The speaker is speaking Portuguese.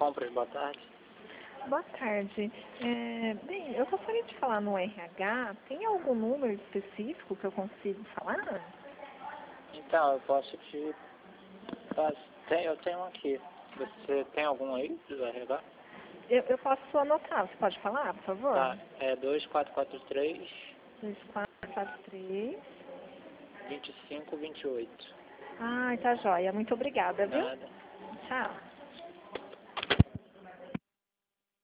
Compras, boa tarde. Boa tarde. Bem, eu gostaria de falar no RH. Tem algum número específico que eu consigo falar? Então, eu posso te... Eu tenho um aqui. Você tem algum aí do RH? Eu posso anotar. Você pode falar, por favor? Tá, é 2443 2443. 2528. Tá joia. Muito obrigada, viu? Nada. Tchau.